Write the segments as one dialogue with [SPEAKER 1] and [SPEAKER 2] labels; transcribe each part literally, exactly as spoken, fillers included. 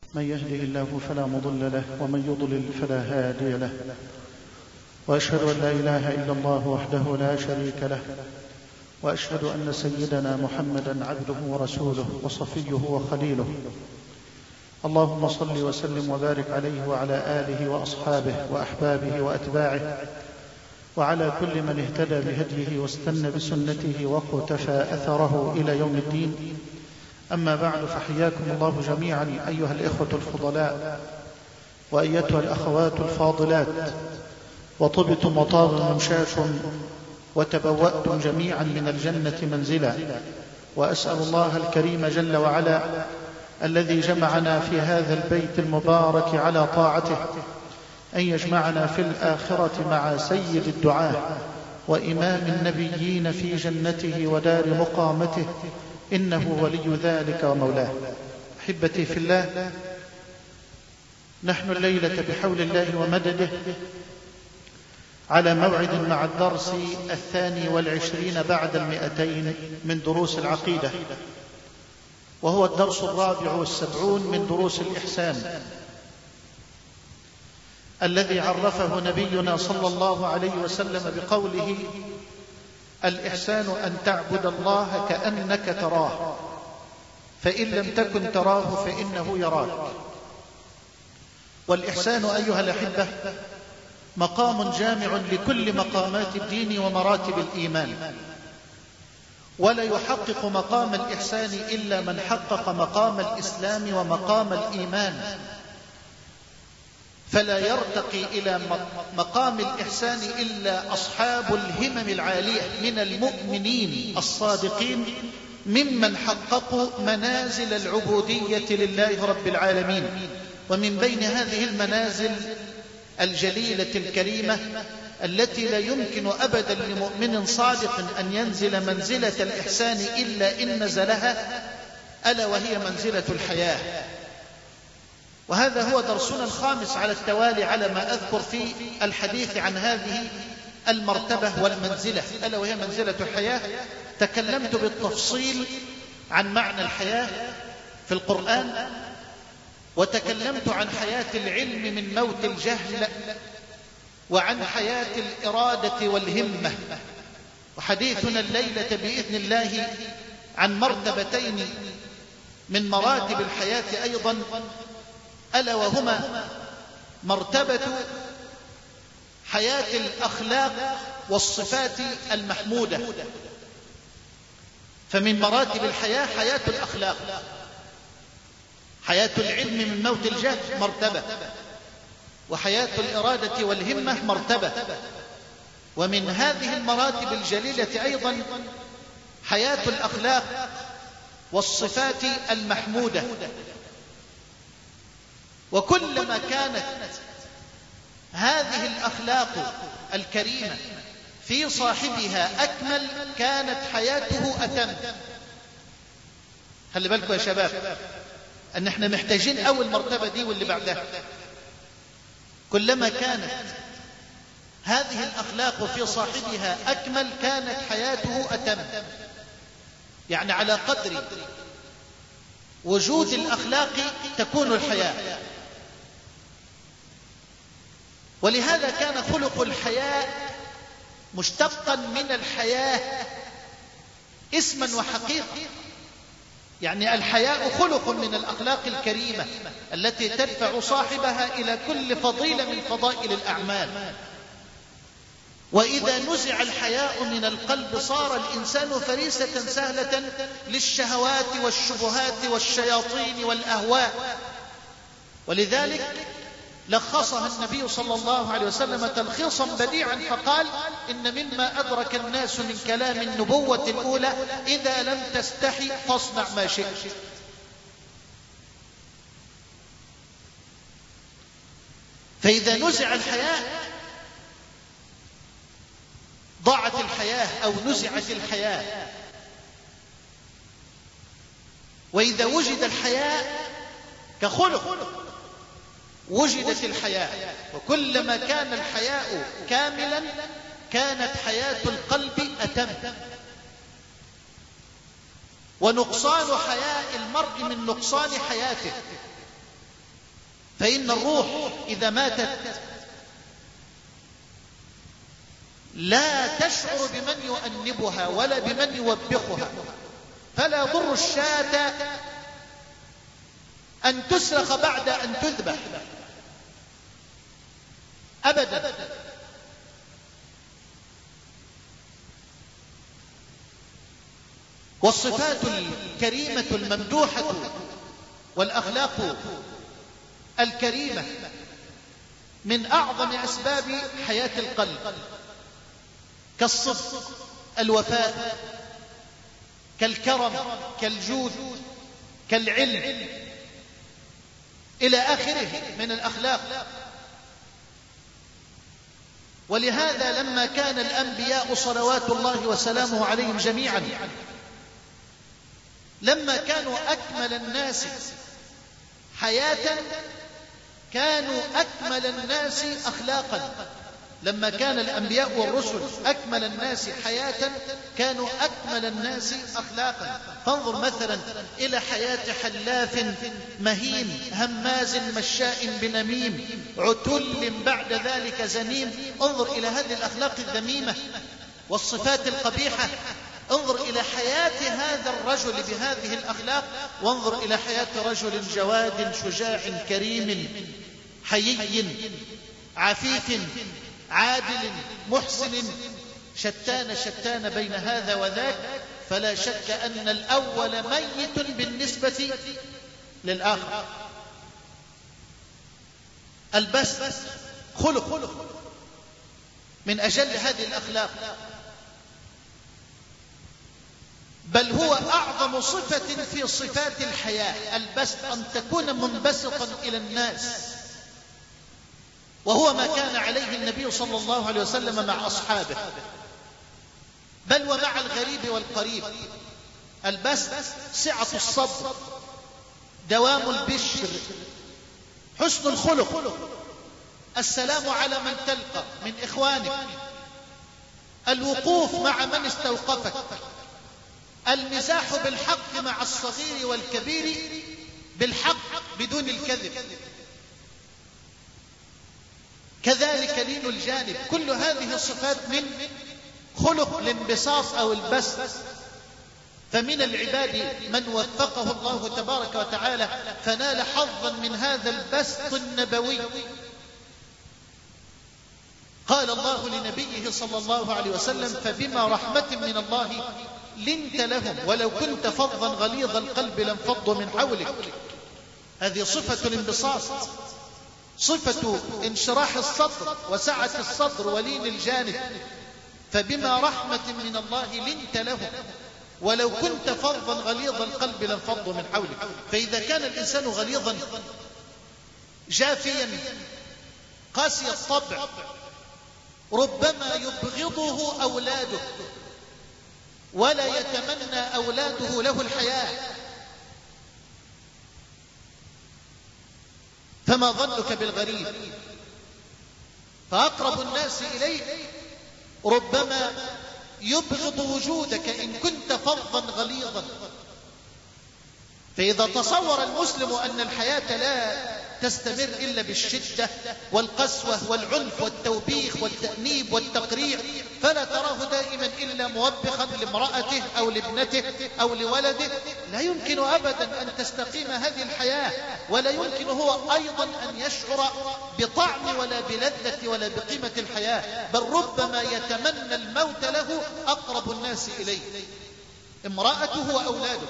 [SPEAKER 1] من يهده الله فلا مضل له ومن يضلل فلا هادي له، وأشهد أن لا إله إلا الله وحده لا شريك له، وأشهد أن سيدنا محمدا عبده ورسوله وصفيه وخليله. اللهم صل وسلم وبارك عليه وعلى آله وأصحابه وأحبابه وأتباعه وعلى كل من اهتدى بهديه واستنى بسنته واقتفى أثره إلى يوم الدين. أما بعد، فحياكم الله جميعا أيها الإخوة الفضلاء وأيتها الأخوات الفاضلات، وطبتم وطاب ممشاكم وتبوأتم جميعا من الجنة منزلا. وأسأل الله الكريم جل وعلا الذي جمعنا في هذا البيت المبارك على طاعته أن يجمعنا في الآخرة مع سيد الدعاة وإمام النبيين في جنته ودار مقامته، إنه ولي ذلك ومولاه. أحبتي في الله، نحن الليلة بحول الله ومدده على موعد مع الدرس الثاني والعشرين بعد المئتين من دروس العقيدة، وهو الدرس الرابع والسبعون من دروس الإحسان الذي عرفه نبينا صلى الله عليه وسلم بقوله: الإحسان أن تعبد الله كأنك تراه، فإن لم تكن تراه فإنه يراك. والإحسان أيها الأحبة مقام جامع لكل مقامات الدين ومراتب الإيمان، ولا يحقق مقام الإحسان إلا من حقق مقام الإسلام ومقام الإيمان، فلا يرتقي إلى مقام الإحسان إلا أصحاب الهمم العالية من المؤمنين الصادقين ممن حققوا منازل العبودية لله رب العالمين. ومن بين هذه المنازل الجليلة الكريمة التي لا يمكن أبدا لمؤمن صادق أن ينزل منزلة الإحسان إلا إن نزلها، ألا وهي منزلة الحياة. وهذا هو درسنا الخامس على التوالي على ما أذكر في الحديث عن هذه المرتبة والمنزلة، ألا وهي منزلة الحياة. تكلمت بالتفصيل عن معنى الحياة في القرآن، وتكلمت عن حياة العلم من موت الجهل، وعن حياة الإرادة والهمة. وحديثنا الليلة بإذن الله عن مرتبتين من مراتب الحياة أيضا، ألا وهما مرتبة حياة الأخلاق والصفات المحمودة. فمن مراتب الحياة حياة الأخلاق. حياة العلم من موت الجهل مرتبة، وحياة الإرادة والهمة مرتبة. ومن هذه المراتب الجليلة أيضا حياة الأخلاق والصفات المحمودة. وكلما كانت هذه الأخلاق الكريمة في صاحبها أكمل كانت حياته أتم. خلي بالكم يا شباب أن احنا محتاجين أول مرتبة دي واللي بعدها. كلما كانت هذه الأخلاق في صاحبها أكمل كانت حياته أتم. يعني على قدر وجود الأخلاق تكون الحياة. ولهذا كان خلق الحياة مشتقا من الحياة اسما وحقيقة. يعني الحياء خلق من الأخلاق الكريمة التي تدفع صاحبها إلى كل فضيلة من فضائل الأعمال. وإذا نزع الحياء من القلب صار الإنسان فريسة سهلة للشهوات والشبهات والشياطين والأهواء. ولذلك لخصها النبي صلى الله عليه وسلم تلخيصا بديعا فقال: إن مما أدرك الناس من كلام النبوة الأولى إذا لم تستحي فاصنع ما شئت. فإذا نزع الحياء ضاعت الحياة أو نزعت الحياة. وإذا وجد الحياء كخلق وجدت الحياة. وكلما كان الحياء كاملا كانت حياة القلب أتم. ونقصان حياء المرء من نقصان حياته.
[SPEAKER 2] فإن الروح إذا ماتت لا تشعر بمن يؤنبها ولا بمن يوبخها، فلا يضر الشاة أن تسلخ بعد أن تذبح أبدا. والصفات الكريمة الممدوحة والأخلاق الكريمة من أعظم أسباب حياة القلب، كالصدق، الوفاء، كالكرم، كالجود، كالعلم، إلى آخره من الأخلاق. ولهذا لما كان الأنبياء صلوات الله وسلامه عليهم جميعا لما كانوا أكمل الناس حياة كانوا أكمل الناس أخلاقا. لما كان الأنبياء والرسل أكمل الناس حياة كانوا أكمل الناس أخلاقا. فانظر مثلا إلى حياة حلاف مهين هماز مشاء بنميم عتل بعد ذلك زنيم. انظر إلى هذه الأخلاق الذميمة والصفات القبيحة. انظر إلى حياة هذا الرجل بهذه الأخلاق، وانظر إلى حياة رجل جواد شجاع كريم حيي عفيف عادل محسن. شتان شتان بين هذا وذاك، فلا شك أن الأول ميت بالنسبة للآخر. البس خلق من أجل هذه الأخلاق، بل هو أعظم صفة في صفات الحياة. البسط أن تكون منبسطا إلى الناس، وهو ما كان عليه النبي صلى الله عليه وسلم مع أصحابه، بل ومع الغريب والقريب. البسط سعة الصبر، دوام البشر، حسن الخلق، السلام على من تلقى من إخوانك، الوقوف مع من استوقفك، المزاح بالحق مع الصغير والكبير بالحق بدون الكذب، كذلك لين الجانب. كل هذه الصفات من خلق الانبساط أو البسط. فمن العباد من وفقه الله تبارك وتعالى فنال حظا من هذا البسط النبوي. قال الله لنبيه صلى الله عليه وسلم: فبما رحمة من الله لنت لهم ولو كنت فظا غليظ القلب لانفضوا من حولك. هذه صفة الانبساط، صفة انشراح الصدر وسعة الصدر ولين الجانب. فبما رحمة من الله لنت لهم ولو كنت فظا غليظ القلب لانفضوا من حولك. فإذا كان الإنسان غليظا جافيا قاسي الطبع ربما يبغضه أولاده ولا يتمنى أولاده له الحياة. فما ظنك بالغريب؟ فأقرب الناس إليك ربما يبغض وجودك إن كنت فظا غليظا. فإذا تصور المسلم أن الحياة لا تستمر إلا بالشدة والقسوة والعنف والتوبيخ والتأنيب والتقريع، فلا تراه دائما إلا موبخا لامرأته أو لابنته أو لولده. لا يمكن أبدا أن تستقيم هذه الحياة، ولا يمكن هو أيضا أن يشعر بطعم ولا بلذة ولا بقيمة الحياة، بل ربما يتمنى الموت له أقرب الناس إليه، امرأته وأولاده.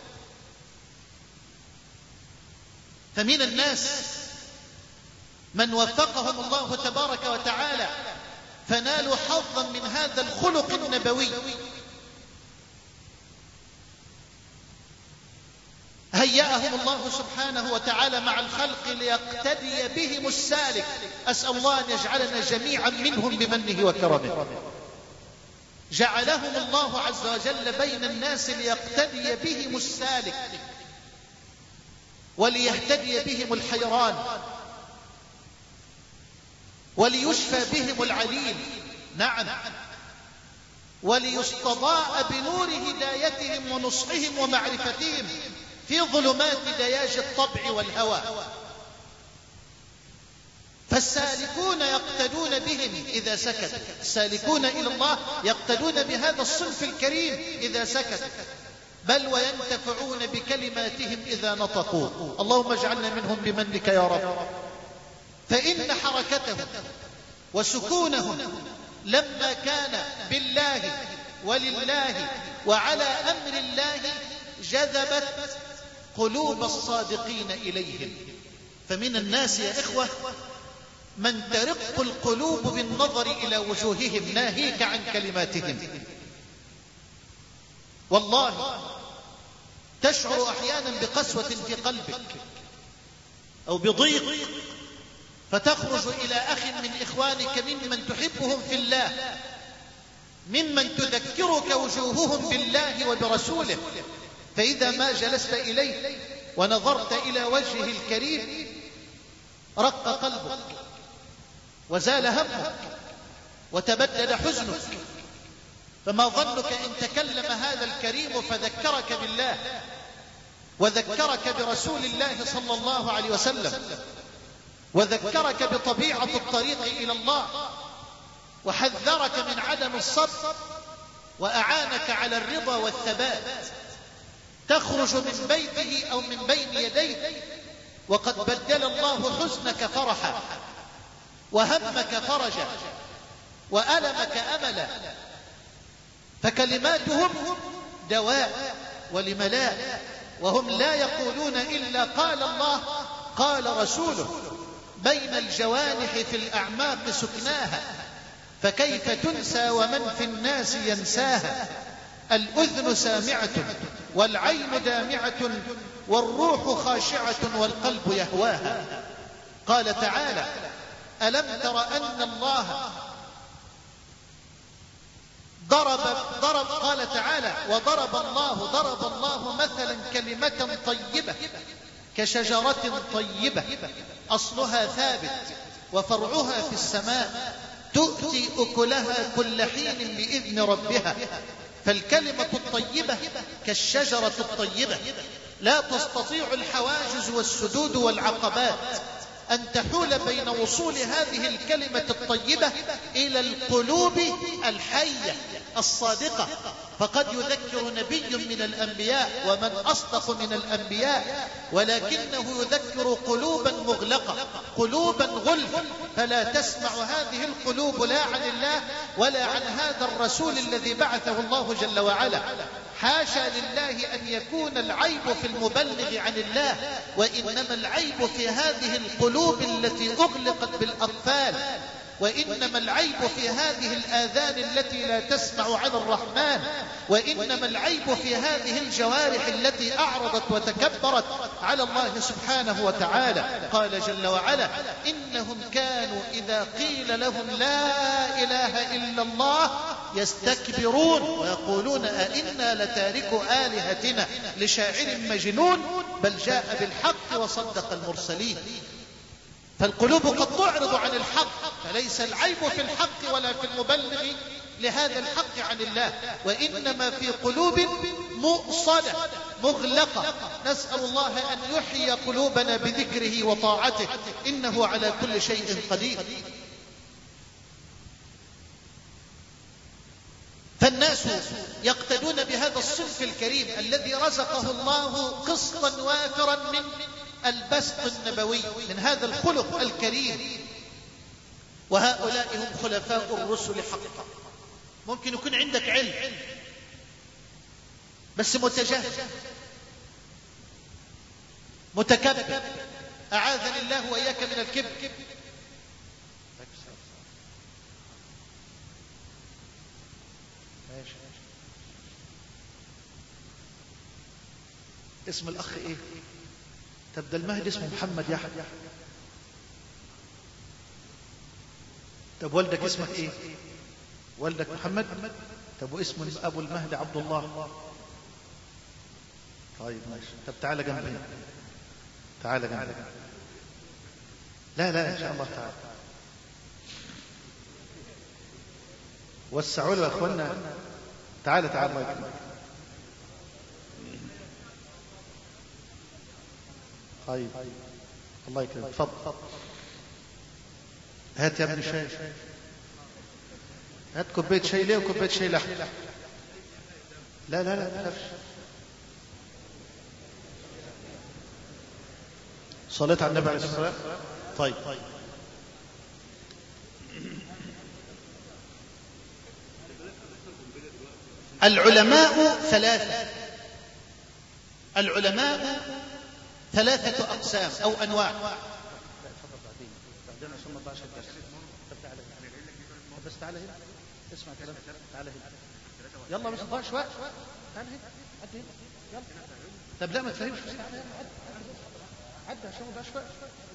[SPEAKER 2] فمن الناس من وفقهم الله تبارك وتعالى فنالوا حظا من هذا الخلق النبوي. هيأهم الله سبحانه وتعالى مع الخلق ليقتدي بهم السالك. أسأل الله أن يجعلنا جميعا منهم بمنه وكرمه. جعلهم الله عز وجل بين الناس ليقتدي بهم السالك وليهتدي بهم الحيران وليشفى بهم العليل، نعم، وليستضاء بنور هدايتهم ونصحهم ومعرفتهم في ظلمات دياج الطبع والهوى. فالسالكون يقتدون بهم إذا سكتوا، السالكون إلى الله يقتدون بهذا الصنف الكريم إذا سكتوا، بل وينتفعون بكلماتهم إذا نطقوا. اللهم اجعلنا منهم بمنك يا رب. فإن حركتهم وسكونهم لما كان بالله ولله وعلى أمر الله جذبت قلوب الصادقين إليهم. فمن الناس يا إخوة من ترق القلوب بالنظر إلى وجوههم ناهيك عن كلماتهم. والله تشعر أحيانا بقسوة في قلبك أو بضيق، فتخرج إلى أخ من إخوانك ممن تحبهم في الله، ممن تذكرك وجوههم بالله وبرسوله، فإذا ما جلست إليه ونظرت إلى وجهه الكريم رق قلبك وزال همك وتبدد حزنك. فما ظنك إن تكلم هذا الكريم فذكرك بالله وذكرك برسول الله صلى الله عليه وسلم وذكرك بطبيعة الطريق إلى الله وحذرك من عدم الصبر وأعانك على الرضا والثبات، تخرج من بيته أو من بين يديه وقد بدل الله حزنك فرحا وهمك فرجا وألمك أملا. فكلماتهم دواء ولملاء، وهم لا يقولون إلا قال الله قال رسوله، بين الجوانح في الأعماق سكناها، فكيف تنسى ومن في الناس ينساها. الأذن سامعة والعين دامعة والروح خاشعة والقلب يهواها. قال تعالى: ألم تر أن الله ضرب ضرب قال تعالى: وضرب الله ضرب الله مثلا كلمة طيبة كشجرة طيبة أصلها ثابت وفرعها في السماء تؤتي أكلها كل حين بإذن ربها. فالكلمة الطيبة كالشجرة الطيبة، لا تستطيع الحواجز والسدود والعقبات أن تحول بين وصول هذه الكلمة الطيبة إلى القلوب الحية الصادقة. فقد يذكر نبي من الأنبياء ومن أصدق من الأنبياء، ولكنه يذكر قلوبا مغلقة، قلوبا غلفة، فلا تسمع هذه القلوب لا عن الله ولا عن هذا الرسول الذي بعثه الله جل وعلا. حاشا لله أن يكون العيب في المبلغ عن الله، وإنما العيب في هذه القلوب التي أغلقت بالأطفال، وإنما العيب في هذه الآذان التي لا تسمع عن الرحمن، وإنما العيب في هذه الجوارح التي أعرضت وتكبرت على الله سبحانه وتعالى. قال جل وعلا: إنهم كانوا إذا قيل لهم لا إله إلا الله يستكبرون ويقولون أئنا لتاركو آلهتنا لشاعر مجنون بل جاء بالحق وصدق المرسلين. فالقلوب قد تعرض عن الحق، فليس العيب في الحق ولا في المبلغ لهذا الحق عن الله، وإنما في قلوب مؤصدة مغلقة. نسأل الله أن يحيي قلوبنا بذكره وطاعته، إنه على كل شيء قدير. فالناس يقتدون بهذا الصنف الكريم الذي رزقه الله قسطا وافرا من البسط النبوي، من هذا الخلق الكريم. وهؤلاء هم خلفاء الرسل حقا. ممكن يكون عندك علم بس متجاهل متكبر، أعاذني الله وإياك من الكبر. اسم الأخ إيه؟ تبدأ المهدي اسمه محمد يحيى. طب والدك اسمك إيه؟ والدك محمد. طب واسم أبو المهدي عبد الله. طيب ماشي. طب تعالى جنبي، تعالى جنبي. لا لا إن شاء الله تعالى. وسعوا له يا أخوانا. تعالى تعالى الله يكرمك. طيب الله يكرمك. تفضل.
[SPEAKER 1] هات يا ابن شاي، هات كوبايه شاي ليه وكوبايه شاي لحم. لا لا لا ما تخافش. صليت على النبي عليه الصلاه والسلام. طيب العلماء ثلاثة، العلماء ثلاثة أقسام أو أنواع. بس تعال هنا اسمع كلام، تعال هنا يلا مش ضاع شوي، تعال هنا عد هنا يلا. طب لا ما تفهمش، تعال هنا عد عد عشان ما ضاع شوي.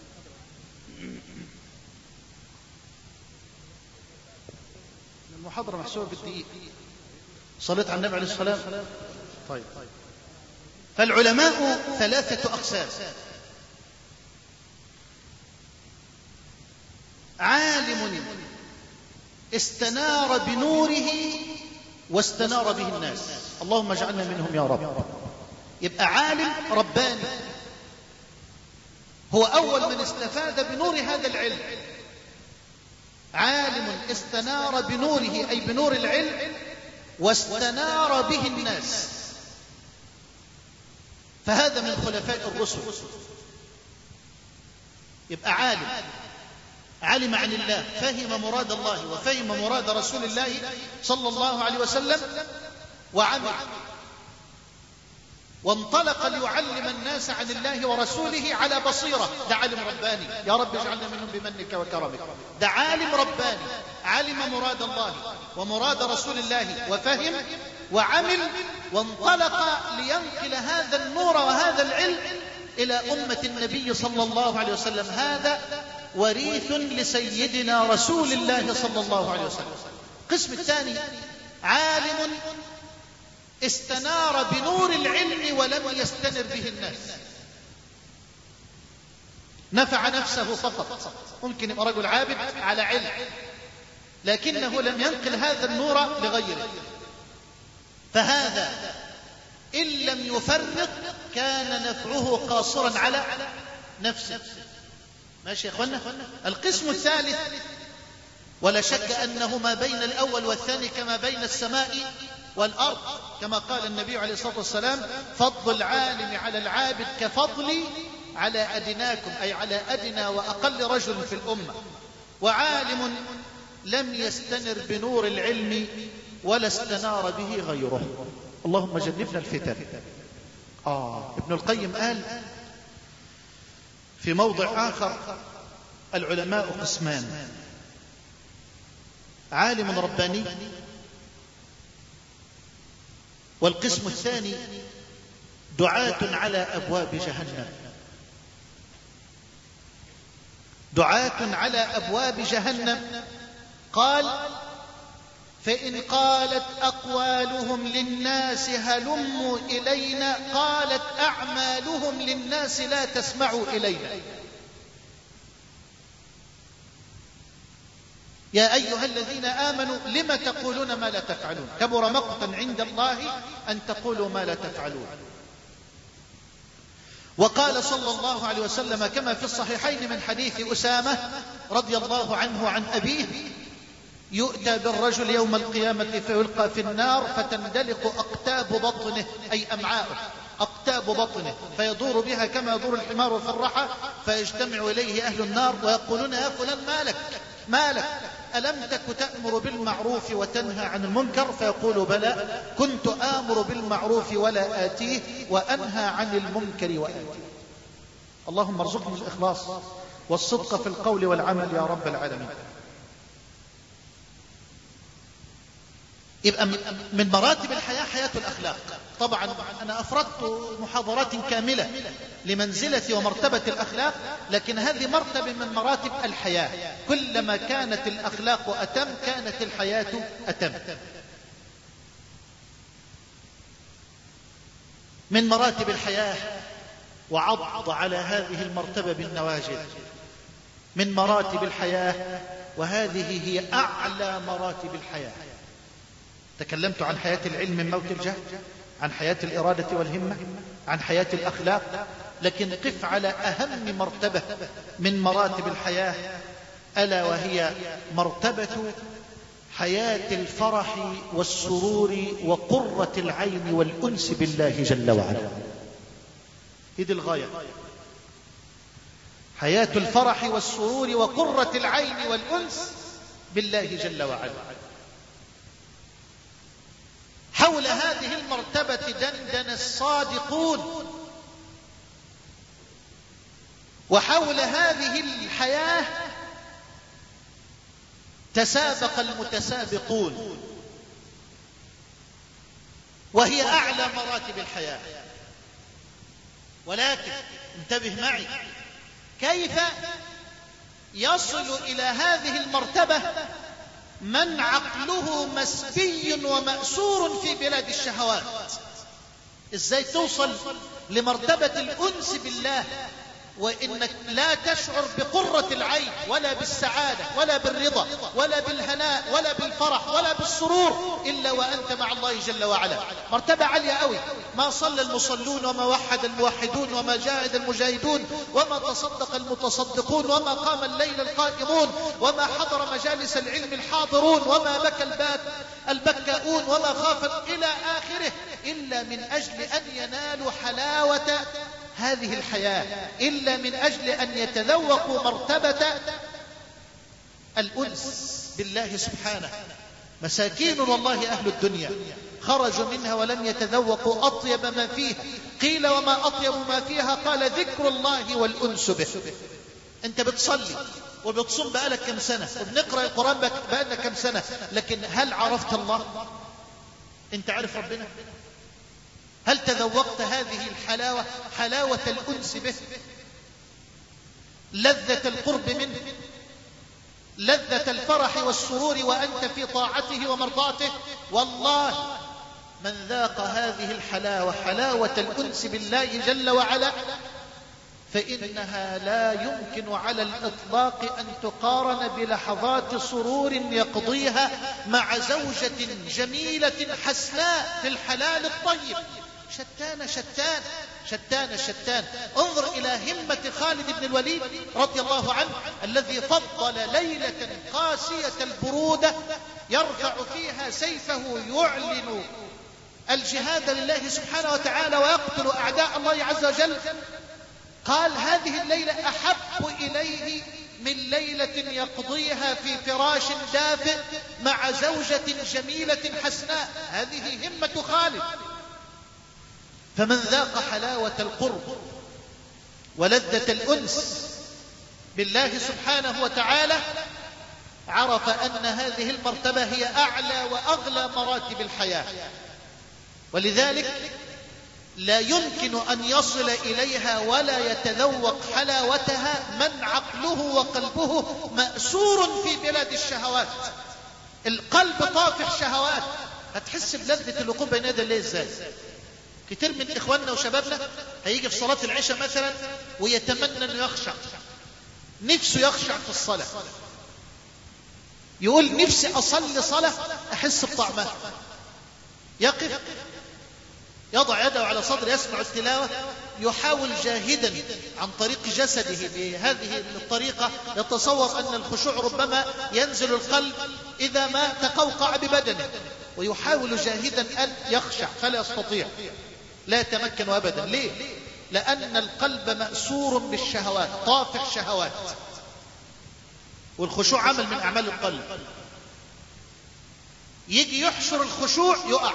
[SPEAKER 1] المحاضرة محسوبة بالدقيقة. صليت على النبي عليه الصلاة والسلام. طيب فالعلماء ثلاثة أقسام: عالم استنار بنوره واستنار به الناس، اللهم اجعلنا منهم يا رب. يبقى عالم رباني هو أول من استفاد بنور هذا العلم. عالم استنار بنوره أي بنور العلم واستنار به الناس، فهذا من خلفاء الرسل. يبقى عالم علم عن الله، فهم مراد الله وفهم مراد رسول الله صلى الله عليه وسلم، وعمل وانطلق ليعلم الناس عن الله ورسوله على بصيرة. ده عالم رباني، يا رب اجعلنا منهم بمنك وكرمك. ده عالم رباني علم مراد الله ومراد رسول الله وفهم وعمل وانطلق لينقل هذا النور وهذا العلم إلى أمة النبي صلى الله عليه وسلم. هذا وريث لسيدنا رسول الله صلى الله عليه وسلم. القسم الثاني: عالم استنار بنور العلم ولم يستنر به الناس، نفع نفسه فقط. ممكن يبقى رجل عابد على علم لكنه لم ينقل هذا النور لغيره، فهذا إن لم يفرق كان نفعه قاصرا على نفسه. ماشي يا اخوانا؟ القسم الثالث، ولا شك أنه ما بين الأول والثاني كما بين السماء والأرض، كما قال النبي عليه الصلاة والسلام: فضل العالم على العابد كفضلي على أدناكم، أي على أدنى وأقل رجل في الأمة. وعالم لم يستنر بنور العلم ولا استنار به غيره. اللهم جنبنا الفتن. آه ابن القيم قال في موضع آخر: العلماء قسمان: عالم رباني، والقسم الثاني دعاة على أبواب جهنم. دعاة على أبواب جهنم. قال: فإن قالت أقوالهم للناس هلموا إلينا، قالت أعمالهم للناس لا تسمعوا إلينا. يا أيها الذين آمنوا لم تقولون ما لا تفعلون، كبر مقتا عند الله أن تقولوا ما لا تفعلون. وقال صلى الله عليه وسلم كما في الصحيحين من حديث أسامة رضي الله عنه عن أبيه: يؤتى بالرجل يوم القيامة فيلقى في النار فتندلق أقتاب بطنه، أي أمعاؤه، أقتاب بطنه، فيدور بها كما يدور الحمار في الرحى، فيجتمع إليه أهل النار ويقولون: يا فلان مالك مالك ألم تك تأمر بالمعروف وتنهى عن المنكر؟ فيقول: بلى، كنت آمر بالمعروف ولا آتيه وأنهى عن المنكر وآتيه. اللهم ارزقنا الإخلاص والصدق في القول والعمل يا رب العالمين. يبقى من مراتب الحياة حياة الأخلاق. طبعا أنا أفردت محاضرات كاملة لمنزلة ومرتبة الأخلاق، لكن هذه مرتبة من مراتب الحياة. كلما كانت الأخلاق أتم كانت الحياة أتم. من مراتب الحياة، وعض على هذه المرتبة بالنواجذ، من مراتب الحياة، وهذه هي أعلى مراتب الحياة. تكلمت عن حياة العلم من موت الجهل، عن حياة الإرادة والهمة، عن حياة الأخلاق، لكن قف على أهم مرتبة من مراتب الحياة،
[SPEAKER 2] ألا وهي مرتبة حياة الفرح والسرور وقرة العين والأنس بالله جل وعلا. هذه الغاية، حياة الفرح والسرور وقرة العين والأنس بالله جل وعلا. حول هذه المرتبة دندن الصادقون، وحول هذه الحياة تسابق المتسابقون، وهي أعلى مراتب الحياة. ولكن انتبه معي، كيف يصل إلى هذه المرتبة من عقله مسبي ومأسور في بلاد الشهوات؟ ازاي توصل لمرتبة الأنس بالله وإنك لا تشعر بقرة العين ولا بالسعادة ولا بالرضا ولا بالهناء ولا بالفرح ولا بالسرور إلا وأنت مع الله جل وعلا؟ مرتبة عالية قوي. ما صلى المصلون وما وحد الموحدون وما جاهد المجاهدون وما تصدق المتصدقون وما قام الليل القائمون وما حضر مجالس العلم الحاضرون وما بكى الباك البكاؤون وما خاف إلى آخره، إلا من أجل أن ينالوا حلاوة هذه الحياة، إلا من أجل أن يتذوقوا مرتبة الأنس بالله سبحانه. مساكين والله أهل الدنيا خرجوا منها ولم يتذوقوا أطيب ما فيها. قيل وما أطيب ما فيها؟ قال ذكر الله والأنس به. أنت بتصلي وبتصوم بقالك كم سنة وبنقرأ القرآن بقالنا كم سنة، لكن هل عرفت الله؟ أنت عارف ربنا؟ هل تذوقت هذه الحلاوة، حلاوة الأنس به، لذة القرب منه، لذة الفرح والسرور وأنت في طاعته ومرضاته؟ والله من ذاق هذه الحلاوة، حلاوة الأنس بالله جل وعلا، فإنها لا يمكن على الإطلاق أن تقارن بلحظات سرور يقضيها مع زوجة جميلة حسناء في الحلال الطيب. شتان شتان شتان شتان. انظر إلى همة خالد بن الوليد رضي الله عنه الذي فضل ليلة قاسية البرودة يرفع فيها سيفه يعلن الجهاد لله سبحانه وتعالى ويقتل أعداء الله عز وجل. قال هذه الليلة أحب إليه من ليلة يقضيها في فراش دافئ مع زوجة جميلة حسناء. هذه همة خالد. فمن ذاق حلاوة القرب ولذة الأنس بالله سبحانه وتعالى عرف أن هذه المرتبة هي أعلى وأغلى مراتب الحياة. ولذلك لا يمكن أن يصل إليها ولا يتذوق حلاوتها من عقله وقلبه مأسور في بلاد الشهوات. القلب طافح شهوات. هتحس بلذة الوقوف بين يدي الله ازاي؟ كتير من إخواننا وشبابنا هيجي في صلاة العشاء مثلا ويتمنى أنه يخشع، نفسه يخشع في الصلاة، يقول نفسي أصلي صلاة أحس بطعمها. يقف يضع يده على صدره يسمع التلاوة، يحاول جاهدا عن طريق جسده بهذه الطريقة، يتصور أن الخشوع ربما ينزل القلب إذا ما تقوقع ببدنه، ويحاول جاهدا أن يخشع فلا يستطيع، لا يتمكن أبدا. ليه؟ لأن القلب مأسور بالشهوات، طافح شهوات، والخشوع عمل من أعمال القلب. يجي يحشر الخشوع يقع،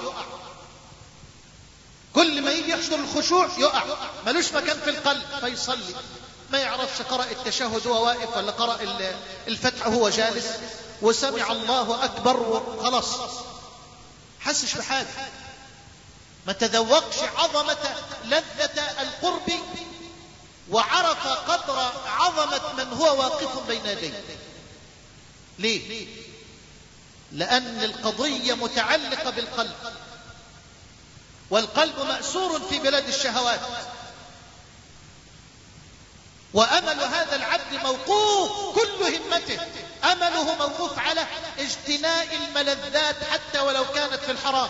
[SPEAKER 2] كل ما يجي يحشر الخشوع يقع، ملوش مكان في القلب فيصلي ما يعرفش قرأ التشهد وهو واقف ولا قرأ الفتح وهو جالس وسمع الله أكبر وخلاص، حسش بحاجة، ما تذوقش عظمة لذة القرب وعرف قدر عظمة من هو واقف بين يديه. ليه؟ لأن القضية متعلقة بالقلب، والقلب مأسور في بلاد الشهوات، وأمل هذا العبد موقوف، كل همته أمله موقوف على اجتناء الملذات حتى ولو كانت في الحرام.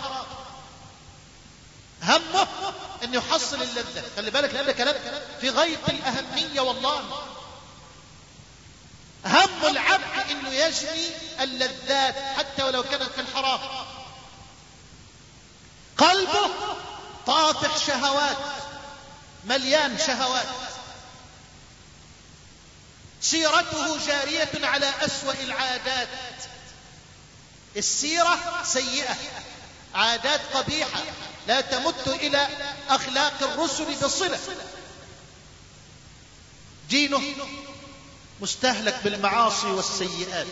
[SPEAKER 2] همه أن يحصل اللذة. خلي بالك لأن كلام في غاية الأهمية والله. همه حظ العبد انه يجني اللذات حتى ولو كانت في الحرام. قلبه طافح شهوات، مليان شهوات، سيرته جارية على أسوأ العادات. السيرة سيئة، عادات قبيحة لا تمت إلى أخلاق الرسل بصلة. دينه مستهلك بالمعاصي والسيئات.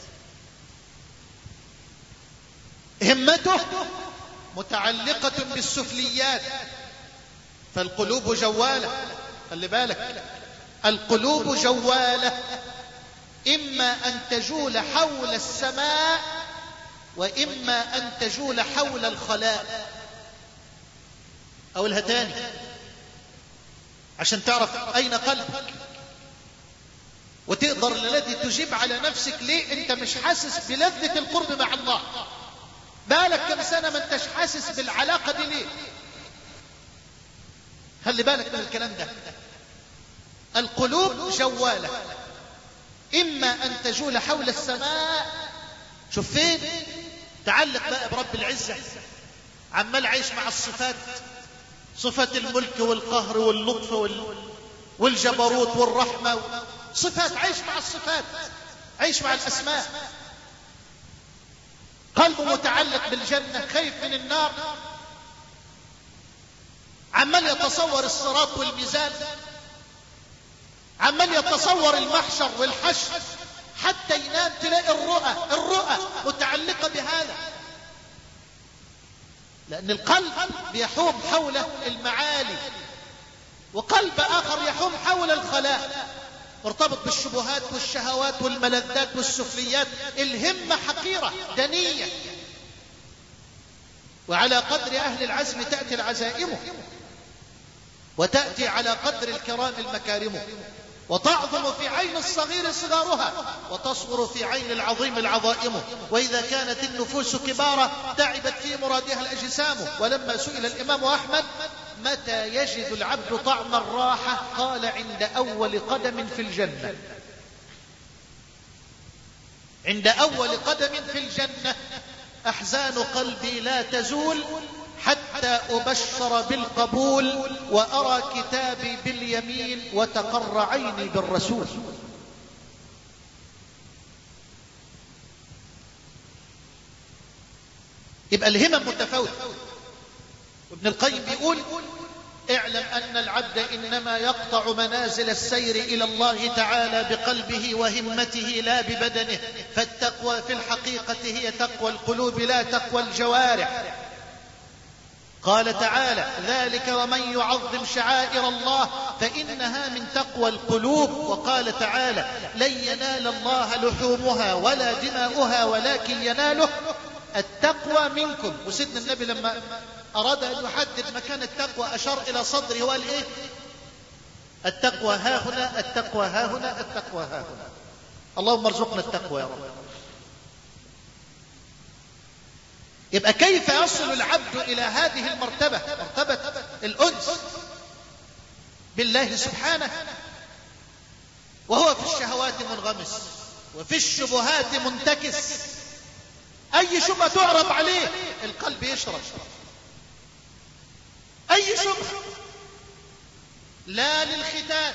[SPEAKER 2] همته متعلقة بالسفليات، فالقلوب جوالة. خلي بالك، القلوب جوالة، إما أن تجول حول السماء وإما أن تجول حول الخلاء. أقولها تاني عشان تعرف أين قلبك وتقدر الذي تجيب على نفسك. ليه أنت مش حاسس بلذة القرب مع الله؟ بالك كم سنة ما انتش حاسس بالعلاقة دي ليه؟ خلي بالك من الكلام ده. القلوب جوالة، إما أن تجول حول السماء. شوف فين تعلق بقى برب العزة، عمال عايش مع الصفات، صفة الملك والقهر واللطف والجبروت والرحمة، صفات، عايش مع الصفات، عايش مع الأسماء. قلبه متعلق بالجنة، خايف من النار، عمال يتصور الصراط والميزان، عمال يتصور المحشر والحشر، حتى ينام تلاقي الرؤى الرؤى متعلقة بهذا، لأن القلب بيحوم حول المعالي، وقلب آخر يحوم حول الخلاء، مرتبط بالشبهات والشهوات والملذات والسفليات. الهمة حقيرة دنية، وعلى قدر أهل العزم تأتي العزائم، وتأتي على قدر الكرام المكارم، وتعظم في عين الصغير صغارها، وتصغر في عين العظيم العظائم. وإذا كانت النفوس كبارة تعبت في مرادها الأجسام. ولما سئل الإمام أحمد متى يجد العبد طعم الراحة، قال عند أول قدم في الجنة. عند أول قدم في الجنة. أحزان قلبي لا تزول حتى أبشر بالقبول، وأرى كتابي باليمين، وتقر عيني بالرسول. يبقى الهمم متفاوتة. وابن القيم بيقول اعلم أن العبد إنما يقطع منازل السير إلى الله تعالى بقلبه وهمته لا ببدنه، فالتقوى في الحقيقة هي تقوى القلوب لا تقوى الجوارح. قال تعالى ذلك ومن يعظم شعائر الله فإنها من تقوى القلوب. وقال تعالى لن ينال الله لحومها ولا دماؤها ولكن يناله التقوى منكم. وسيدنا النبي لما أراد أن يحدد مكان التقوى أشار إلى صدره وقال إيه؟ التقوى ها هنا، التقوى ها هنا، التقوى ها هنا. اللهم ارزقنا التقوى يا رب. يبقى كيف يصل العبد إلى هذه المرتبة، مرتبة الأنس بالله سبحانه، وهو في الشهوات منغمس وفي الشبهات منتكس؟ أي شبهة تعرض عليه القلب يشرب، أي شبهة. لا للختان،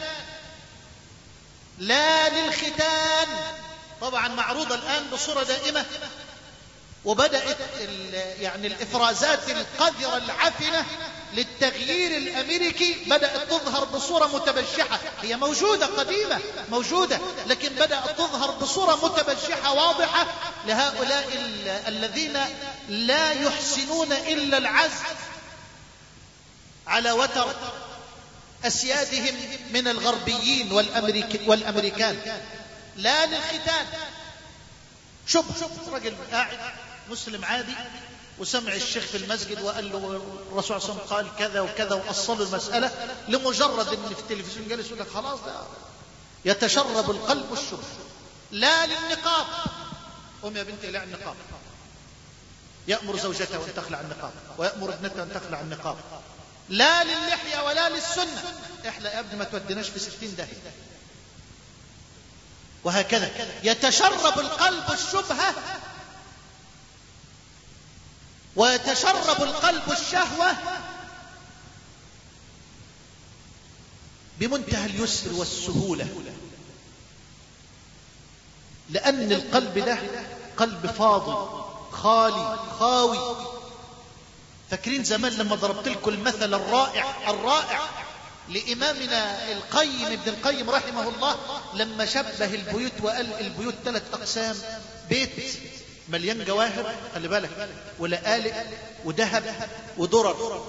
[SPEAKER 2] لا للختان، طبعا معروضة الآن بصورة دائمة، وبدأت يعني الإفرازات القذرة العفنة للتغيير الأمريكي بدأت تظهر بصورة متبجحة. هي موجودة قديمة موجودة، لكن بدأت تظهر بصورة متبجحة واضحة لهؤلاء الذين لا يحسنون إلا العزف على وتر أسيادهم من الغربيين والأمريكان. لا للختان. شوف شوف رجل قاعد مسلم عادي وسمع الشيخ في المسجد وقال له الرسول صلى الله عليه وسلم قال كذا وكذا وأصل المسألة، لمجرد ان في التلفزيون جالس يقول لك خلاص ده يتشرب القلب الشبه. لا للنقاب. قم يا بنتي لا النقاب. يأمر زوجته أن تخلع النقاب ويأمر ابنته أن تخلع النقاب. لا للحية ولا للسنة. احلى يا ابني ما توديناش في ستين داهية. وهكذا يتشرب القلب الشبهة ويتشرب القلب الشهوة بمنتهى اليسر والسهولة، لأن القلب ده قلب فاضي خالي خاوي. فاكرين زمان لما ضربت لكم المثل الرائع الرائع لإمامنا القيم ابن القيم رحمه الله لما شبه البيوت وقال البيوت ثلاث أقسام: بيت مليان جواهر، خلي بالك، ولآلئ وذهب ودرر،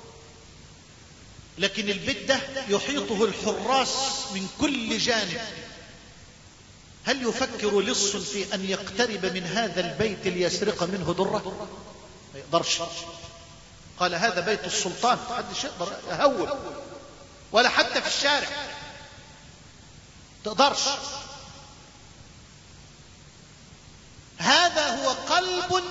[SPEAKER 2] لكن البيت ده يحيطه الحراس من كل جانب. هل يفكر لص في أن يقترب من هذا البيت ليسرق منه درة؟ ما يقدرش. قال هذا بيت السلطان، محدش يقدر يهول، ولا حتى في الشارع تقدرش. هذا هو قلب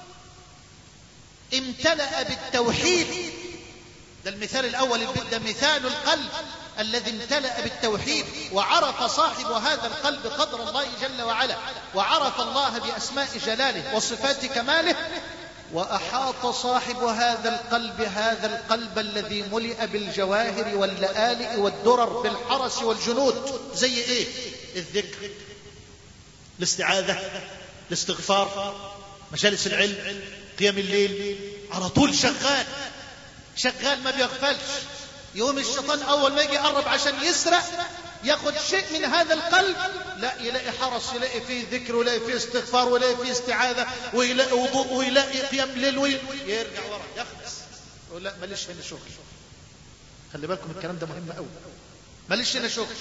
[SPEAKER 2] امتلأ بالتوحيد. ده المثال الأول، ده مثال القلب الذي امتلأ بالتوحيد، وعرف صاحب هذا القلب قدر الله جل وعلا، وعرف الله بأسماء جلاله وصفات كماله، وأحاط صاحب هذا القلب هذا القلب الذي ملئ بالجواهر واللآلئ والدرر بالحرس والجنود. زي ايه؟ الذكر، الاستعاذة، الاستغفار، مجالس العلم، قيام الليل، على طول شغال شغال ما بيغفلش. يوم الشيطان أول ما يجي يقرب عشان يسرق ياخد شيء من هذا القلب، لا يلاقي حرس، يلاقي فيه ذكر، ويلاقي فيه استغفار، ويلاقي فيه استعاذة، ويلاقي وضوء، ويلاقي قيام ليل، ويرجع ورا يخلص يقول لا ماليش هنا شغل. خلي بالكم الكلام ده مهم قوي، ماليش هنا شغل.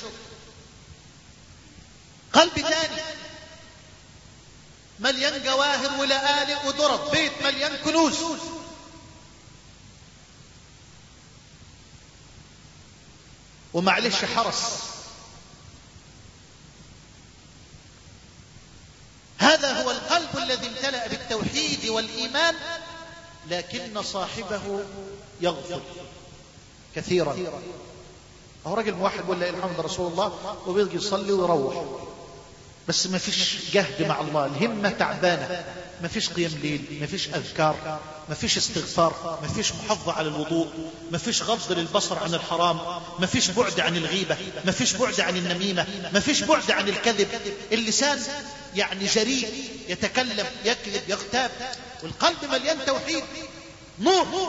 [SPEAKER 2] قلب ثاني مليان جواهر ولآلئ ودرر، بيت مليان كنوز، ومعلش حرس. هذا هو القلب الذي امتلأ بالتوحيد والإيمان، لكن صاحبه يغفل كثيرا. هو راجل موحد ولا إله إلا رسول الله وبيجي يصلي ويروح، بس ما فيش جهد مع الله، الهمة تعبانة، ما فيش قيام ليل، ما فيش أذكار، ما فيش استغفار، ما فيش محافظة على الوضوء، ما فيش غض للبصر عن الحرام، ما فيش بعد عن الغيبة، ما فيش بعد عن النميمة، ما فيش بعد عن الكذب. اللسان يعني جريء، يتكلم، يكذب، يغتاب، والقلب مليان توحيد نور.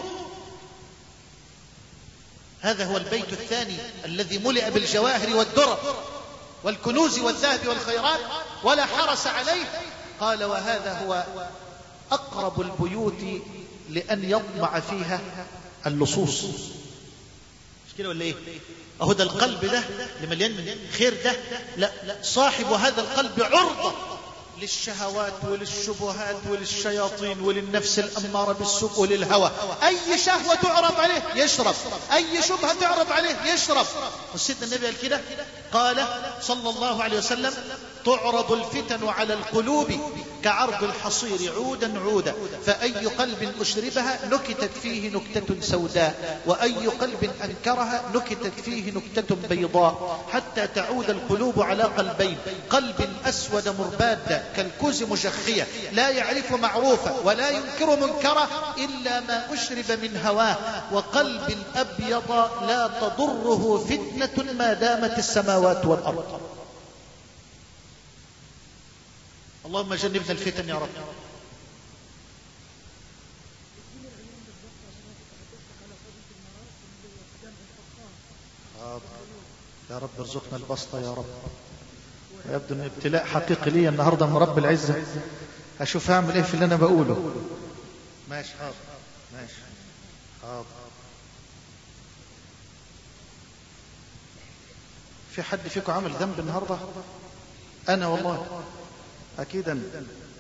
[SPEAKER 2] هذا هو البيت الثاني الذي ملئ بالجواهر والدرر والكنوز والذهب والخيرات ولا حرس عليه. قال وهذا هو أقرب البيوت لأن يطمع فيها اللصوص. مش كده ولا ايه؟ اهو ده القلب ده اللي مليان خير ده، لا لا، صاحب هذا القلب عرضة للشهوات وللشبهات وللشياطين وللنفس الأمارة بالسوء وللهوى. أي شهوة تعرض عليه يشرب، أي شبهة تعرض عليه يشرب. وسيدنا النبي قال كده، قال صلى الله عليه وسلم تعرض الفتن على القلوب كعرض الحصير عودا عودا، فأي قلب أشربها نكتت فيه نكتة سوداء، وأي قلب أنكرها نكتت فيه نكتة بيضاء، حتى تعود القلوب على قلبين: قلب أسود مرباد كالكوز مجخية لا يعرف معروفا ولا ينكر منكرا إلا ما أشرب من هواه، وقلب أبيض لا تضره فتنة ما دامت السماوات والأرض. اللهم جنبنا الفتن يا رب. يا رب ارزقنا البسطة يا رب. يبدو ان ابتلاء حقيقي لي النهارده من رب العزة. اشوف هعمل ايه في اللي انا بقوله. ماشي حاضر، ماشي حاضر. في حد فيكم عمل ذنب النهارده؟ انا والله اكيد أنا.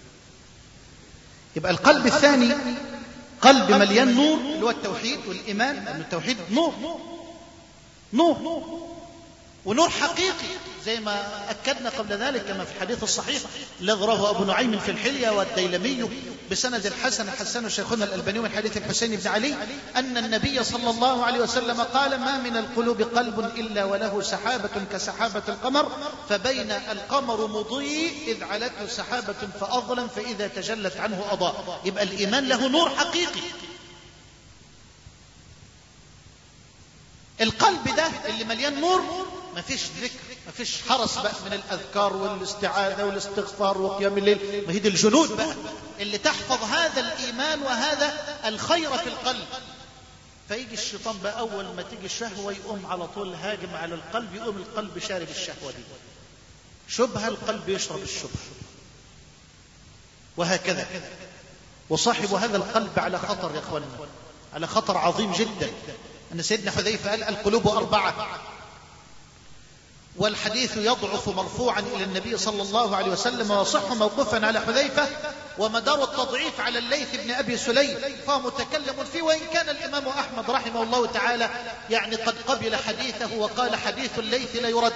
[SPEAKER 2] يبقى القلب الثاني قلب مليان نور، اللي هو التوحيد والإيمان، لأن التوحيد نور نور. ونور حقيقي زي ما أكدنا قبل ذلك كما في الحديث الصحيح الذي رواه أبو نعيم في الحلية والديلمي بسند الحسن حسن شيخنا الألباني من حديث الحسين بن علي أن النبي صلى الله عليه وسلم قال ما من القلوب قلب إلا وله سحابة كسحابة القمر فبين القمر مضيء إذ علته سحابة فأظلم فإذا تجلت عنه أضاء. يبقى الإيمان له نور حقيقي. القلب ده اللي مليان نور مفيش ذكر، مفيش حرس بقى من الأذكار والاستعاذة والاستغفار وقيام الليل، ما هي دي الجنود بقى اللي تحفظ هذا الإيمان وهذا الخير في القلب. فيجي الشيطان بقى أول ما تيجي الشهوة يقوم على طول هاجم على القلب، يقوم القلب شارب الشهوة دي، شبهة القلب يشرب الشبهة، وهكذا. وصاحب هذا القلب على خطر يا أخواننا، على خطر عظيم جدا. أن سيدنا حذيفة قال القلوب أربعة، والحديث يضعف مرفوعا إلى النبي صلى الله عليه وسلم ويصح موقوفا على حذيفة، ومدار التضعيف على الليث بن أبي سليم فهو متكلم فيه، وإن كان الإمام أحمد رحمه الله تعالى يعني قد قبل حديثه وقال حديث الليث لا يرد.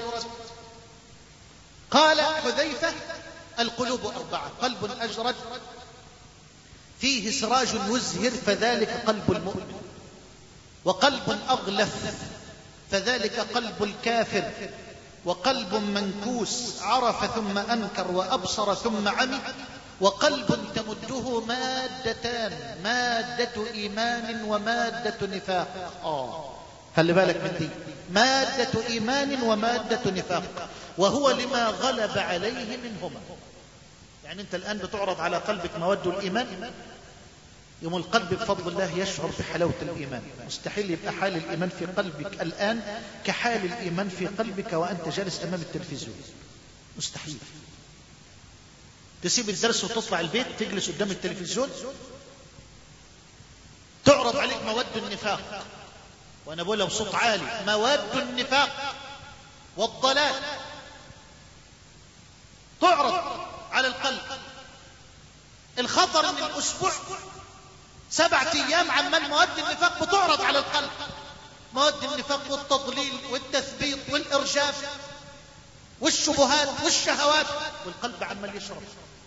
[SPEAKER 2] قال حذيفة القلوب أربعة، قلب أجرد فيه سراج يزهر فذلك قلب المؤمن، وقلب أغلف فذلك قلب الكافر، وقلب منكوس عرف ثم أنكر وأبصر ثم عمي، وقلب تمده مادتان، مادة إيمان ومادة نفاق. آه خلي بالك من دي، مادة إيمان ومادة نفاق، وهو لما غلب عليه منهما. يعني أنت الآن بتعرض على قلبك مواد الإيمان، يوم القلب بفضل الله يشعر بحلاوة الإيمان. مستحيل يبقى حال الإيمان في قلبك الآن كحال الإيمان في قلبك وأنت جالس أمام التلفزيون، مستحيل. تسيب الدرس وتطلع البيت تجلس قدام التلفزيون تعرض عليك مواد النفاق، وأنا بقولها بصوت عالي، مواد النفاق والضلال تعرض على القلب. الخطر من الأسبوع سبعة أيام عمال مواد النفاق بتعرض على القلب، مواد النفاق والتضليل والتثبيط والإرجاف والشبهات والشهوات، والقلب عمال يشرب،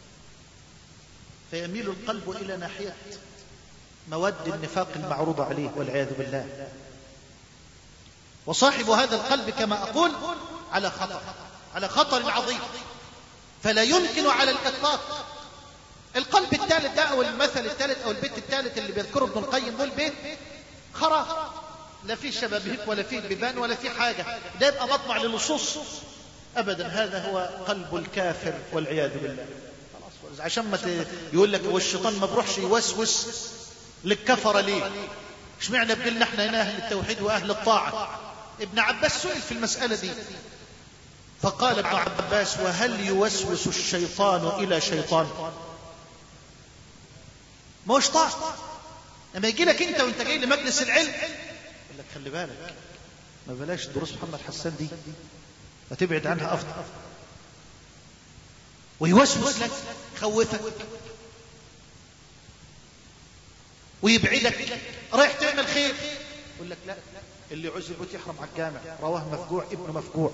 [SPEAKER 2] فيميل القلب إلى ناحية مواد النفاق المعروضة عليه والعياذ بالله. وصاحب هذا القلب كما أقول على خطر، على خطر عظيم، فلا يمكن على الإطلاق. القلب الثالث ده أو المثل الثالث أو البيت الثالث اللي بيذكره ابن القيم ده البيت خراب، لا فيه شبابيك ولا فيه بيبان ولا فيه حاجة، ده يبقى مطمع للصوص أبدا. هذا هو قلب الكافر والعياذ بالله. عشان ما يقول لك والشيطان ما بروحش يوسوس للكفر ليه؟ ايش معنى بقولنا احنا هنا أهل التوحيد وأهل الطاعة؟ ابن عباس سئل في المسألة دي فقال ابن عباس وهل يوسوس الشيطان إلى شيطان؟ ما هوش طاعة. لما يجي لك انت وانت جاي لمجلس العلم يقول لك خلي بالك ما بلاش دروس محمد حسان دي، فتبعد عنها افضل، ويوسوس لك خوفك ويبعدك، رايح تعمل خير يقول لك لا اللي عزل بيت يحرم على الجامع، رواه مفجوع ابن مفجوع،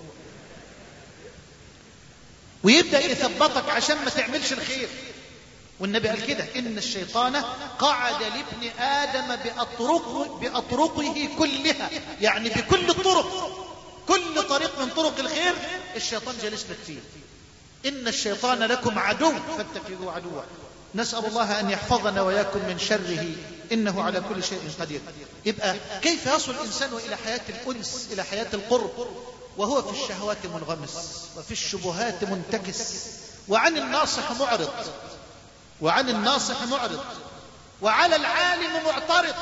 [SPEAKER 2] ويبدأ يثبطك عشان ما تعملش الخير. والنبي قال كده إن الشيطان قعد لابن آدم بأطرق بأطرقه كلها، يعني بكل الطرق، كل طريق من طرق الخير الشيطان جالس لك فيه. إن الشيطان لكم عدو فاتخذوه عدوا. نسأل الله أن يحفظنا وياكم من شره إنه على كل شيء قدير. يبقى كيف يصل الإنسان إلى حياة الأنس، إلى حياة القرب، وهو في الشهوات منغمس وفي الشبهات منتكس، وعن الناصح معرض، وعن الناصح معرض، وعلى العالم معترض،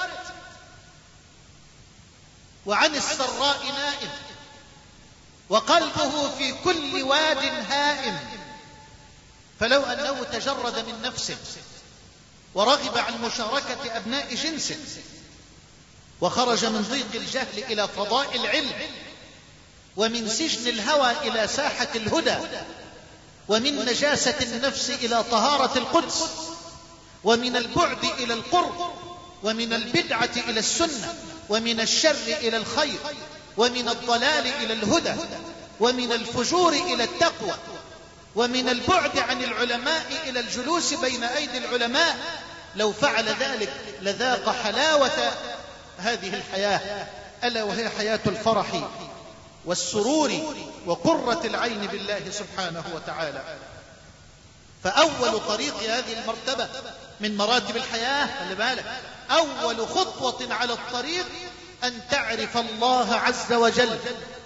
[SPEAKER 2] وعن السراء نائم، وقلبه في كل واد هائم. فلو أنه تجرد من نفسه ورغب عن مشاركة أبناء جنسه وخرج من ضيق الجهل إلى فضاء العلم، ومن سجن الهوى إلى ساحة الهدى، ومن نجاسة النفس إلى طهارة القدس، ومن البعد إلى القرب، ومن البدعة إلى السنة، ومن الشر إلى الخير، ومن الضلال إلى الهدى، ومن الفجور إلى التقوى، ومن البعد عن العلماء إلى الجلوس بين أيدي العلماء. لو فعل ذلك لذاق حلاوة هذه الحياة، ألا وهي حياة الفرح والسرور وقرة العين بالله سبحانه وتعالى. فأول طريق هذه المرتبة من مراتب الحياة، خلي بالك، أول خطوة على الطريق أن تعرف الله عز وجل،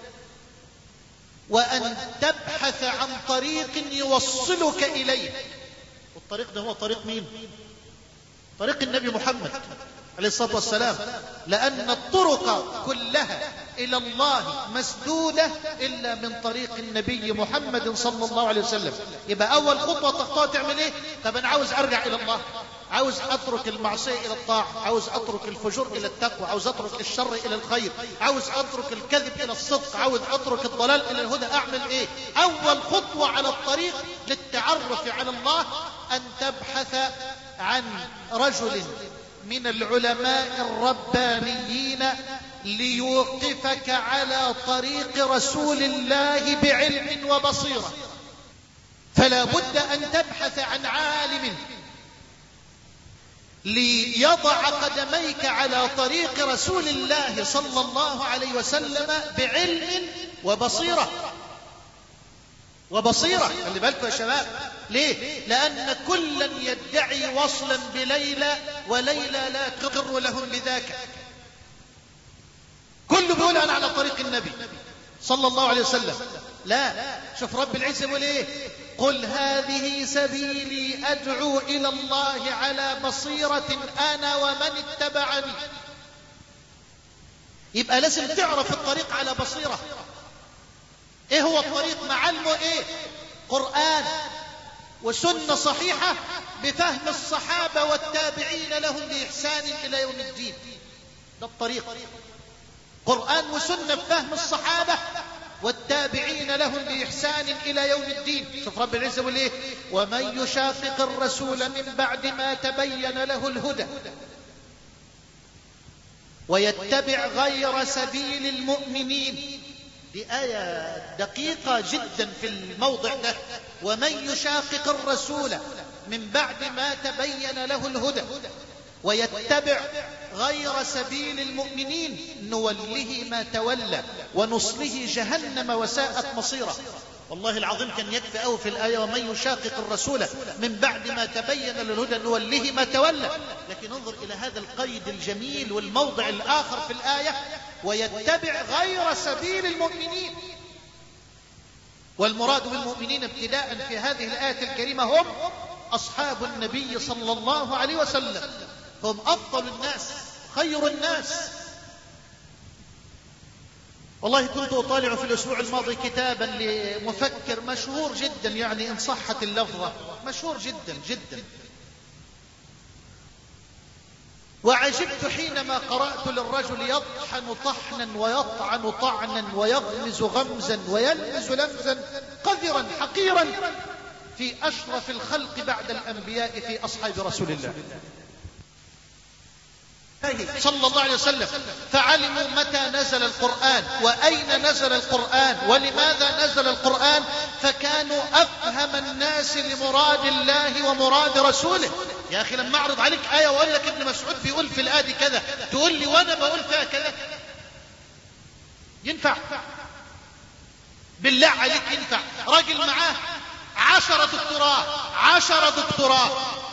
[SPEAKER 2] وأن تبحث عن طريق يوصلك إليه. والطريق ده هو طريق مين؟ طريق النبي محمد عليه الصلاة والسلام، لأن الطرق كلها إلى الله مسدودة إلا من طريق النبي محمد صلى الله عليه وسلم. يبقى أول خطوة تخطوها تعمل إيه؟ طب أنا عاوز أرجع إلى الله، عاوز أترك المعصية إلى الطاعة، عاوز أترك الفجور إلى التقوى، عاوز أترك الشر إلى الخير، عاوز أترك الكذب إلى الصدق، عاوز أترك الضلال إلى الهدى. أعمل إيه؟ أول خطوة على الطريق للتعرف على الله أن تبحث عن رجل من العلماء الربانيين ليوقفك على طريق رسول الله بعلم وبصيرة. فلا بد أن تبحث عن عالم ليضع قدميك على طريق رسول الله صلى الله عليه وسلم بعلم وبصيرة. وبصيرة، خلي بالكم يا شباب، ليه؟ لأن كلا يدعي وصلا بليلى وليلى لا تقر لهم بذاك. كله بيقول أنا على طريق النبي صلى الله عليه وسلم. لا، شوف رب العزة يقول إيه؟ قل هذه سبيلي أدعو إلى الله على بصيرة أنا ومن اتبعني. يبقى لازم تعرف الطريق على بصيرة. ايه هو الطريق؟ معلمه ايه؟ قرآن وسنة صحيحة بفهم الصحابة والتابعين لهم بإحسان إلى يوم الدين. ده الطريق، قرآن وسنة بفهم الصحابة والتابعين لهم بإحسان إلى يوم الدين. شوف رب العزة يقول ايه؟ ومن يشاقق الرسول من بعد ما تبين له الهدى ويتبع غير سبيل المؤمنين. دي آية دقيقة جدا في الموضع ده. ومن يشاقق الرسول من بعد ما تبين له الهدى ويتبع غير سبيل المؤمنين نوله ما تولى ونصله جهنم وساءت مصيره. والله العظيم كان يكفي أوي في الآية ومن يشاقق الرسول من بعد ما تبين له الهدى نوله ما تولى. لكن انظر إلى هذا القيد الجميل والموضع الآخر في الآية ويتبع غير سبيل المؤمنين. والمراد بالمؤمنين ابتداء في هذه الآية الكريمة هم أصحاب النبي صلى الله عليه وسلم، هم أفضل الناس خير الناس. والله كنت أطالع في الأسبوع الماضي كتابا لمفكر مشهور جدا، يعني إن صحت اللفظة مشهور جدا جدا، وعجبت حينما قرأت للرجل يطحن طحنا ويطعن طعنا ويغمز غمزا ويلمز لمزا قذرا حقيرا في أشرف الخلق بعد الأنبياء في أصحاب رسول الله صلى الله عليه وسلم. فعلموا متى نزل القرآن وأين نزل القرآن ولماذا نزل القرآن، فكانوا أفهم الناس لمراد الله ومراد رسوله. يا أخي لما أعرض عليك آية وأقول لك ابن مسعود بيقول في الآية كذا تقول لي وأنا بقول فيها كذا؟ ينفع؟ بالله عليك ينفع؟ راجل معاه عشرة دكتوراه عشرة دكتوراه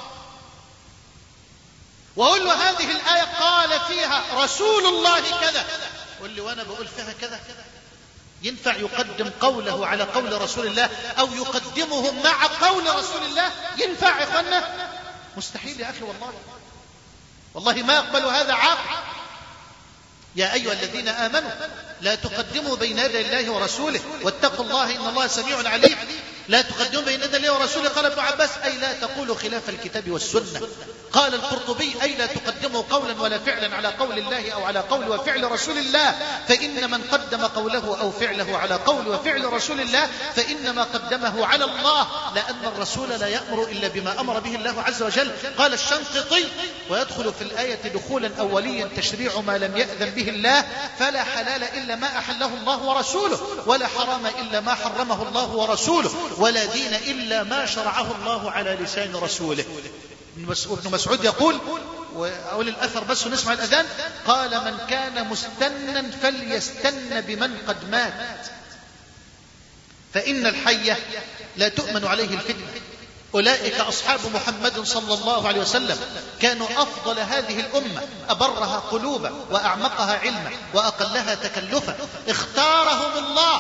[SPEAKER 2] وأقول له هذه الآية قال فيها رسول الله كذا، قل لي وأنا بقول فيها كذا؟ ينفع يقدم قوله على قول رسول الله أو يقدمه مع قول رسول الله؟ ينفع يا إخوانا؟ مستحيل يا أخي، والله والله ما يقبل هذا عاقل. يا أيها الذين آمنوا لا تقدموا بين يدي الله ورسوله واتقوا الله إن الله سميع عليم. لا تقدموا بين يدي الله ورسوله. قال ابن عباس أي لا تقولوا خلاف الكتاب والسنة. قال القرطبي أي لا تقدموا قولا ولا فعلا على قول الله أو على قول وفعل رسول الله، فإن من قدم قوله أو فعله على قول وفعل رسول الله فإنما قدمه على الله، لأن الرسول لا يأمر إلا بما أمر به الله عز وجل. قال الشنقيطي ويدخل في الآية دخولا أوليا تشريع ما لم يأذن به الله، فلا حلال إلا ما أحله الله ورسوله، ولا حرام إلا ما حرمه الله ورسوله، ولا دين إلا ما شرعه الله على لسان رسوله. ابن مسعود يقول، وأقول الأثر بس ونسمع الأذان، قال من كان مستنا فليستن بمن قد مات، فإن الحي لا تؤمن عليه الفتنة. أولئك أصحاب محمد صلى الله عليه وسلم، كانوا أفضل هذه الأمة، أبرها قلوبا وأعمقها علما وأقلها تكلفا. اختارهم الله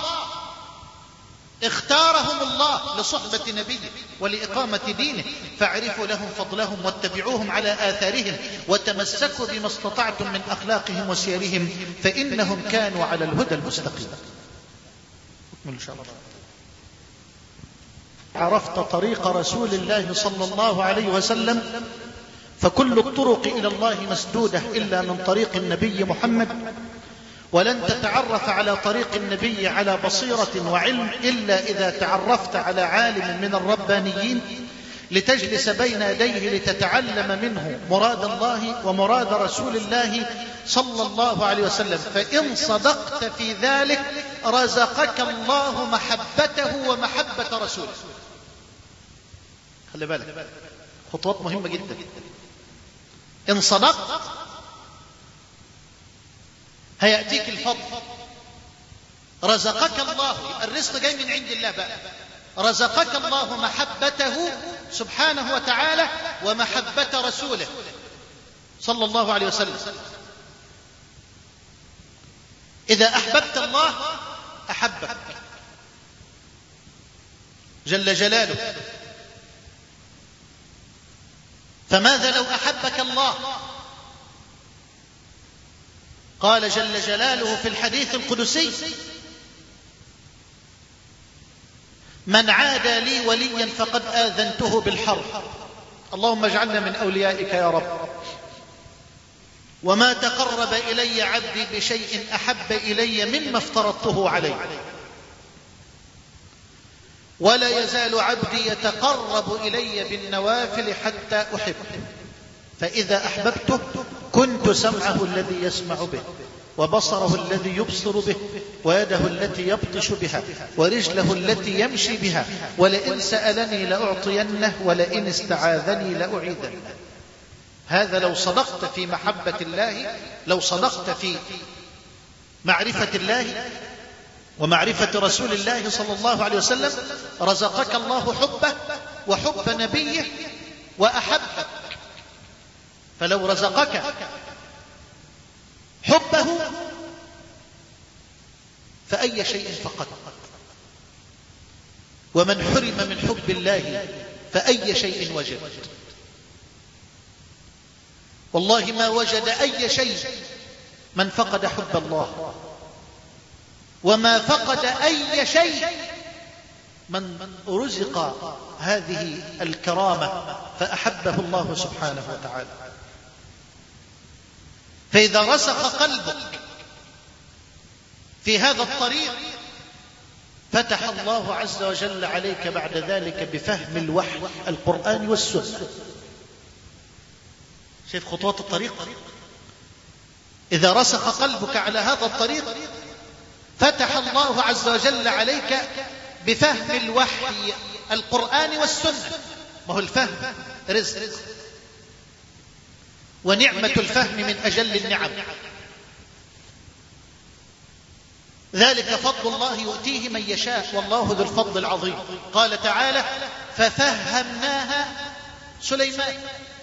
[SPEAKER 2] اختارهم الله لصحبة نبيه ولإقامة دينه، فاعرفوا لهم فضلهم واتبعوهم على آثارهم، وتمسكوا بما استطعتم من أخلاقهم وسيرهم، فإنهم كانوا على الهدى المستقيم. إن شاء الله
[SPEAKER 1] عرفت طريق رسول الله صلى الله عليه وسلم، فكل الطرق إلى الله مسدودة إلا من طريق النبي محمد، ولن تتعرف على طريق النبي على بصيرة وعلم إلا إذا تعرفت على عالم من الربانيين، لتجلس بين يديه لتتعلم منه مراد الله ومراد رسول الله صلى الله عليه وسلم. فإن صدقت في ذلك رزقك الله محبته ومحبة رسوله. خلي بالك، خطوات مهمة جدا. إن صدقت هيأتيك الفضل، رزقك الله، الرزق جاي من عند الله بقى، رزقك الله محبته سبحانه وتعالى ومحبة رسوله صلى الله عليه وسلم. إذا أحببت الله أحبك جل جلاله. فماذا لو أحبك الله؟ قال جل جلاله في الحديث القدسي: من عادى لي وليا فقد آذنته بالحرب. اللهم اجعلنا من أوليائك يا رب. وما تقرب إلي عبدي بشيء أحب إلي مما افترضته عليه، ولا يزال عبدي يتقرب إلي بالنوافل حتى أحبه، فإذا أحببته كنت سمعه الذي يسمع به، وبصره الذي يبصر به، ويده التي يبطش بها، ورجله التي يمشي بها، ولئن سألني لأعطينه، ولئن استعاذني لأعيذنه. هذا لو صدقت في محبة الله، لو صدقت في معرفة الله ومعرفة رسول الله صلى الله عليه وسلم، رزقك الله حبه وحب نبيه وأحبك. فلو رزقك حبه فأي شيء فقد، ومن حرم من حب الله فأي شيء وجد. والله ما وجد أي شيء من فقد حب الله، وما فقد أي شيء من رزق هذه الكرامة فأحبه الله سبحانه وتعالى. فإذا رسخ قلبك في هذا الطريق فتح الله عز وجل عليك بعد ذلك بفهم الوحي القرآن والسنة. شايف خطوات الطريق؟ إذا رسخ قلبك على هذا الطريق فتح الله عز وجل عليك بفهم الوحي القرآن والسنة. ما هو الفهم رزق، ونعمة الفهم من أجل النعم. ذلك فضل الله يؤتيه من يشاء والله ذو الفضل العظيم. قال تعالى: ففهمناها سليمان.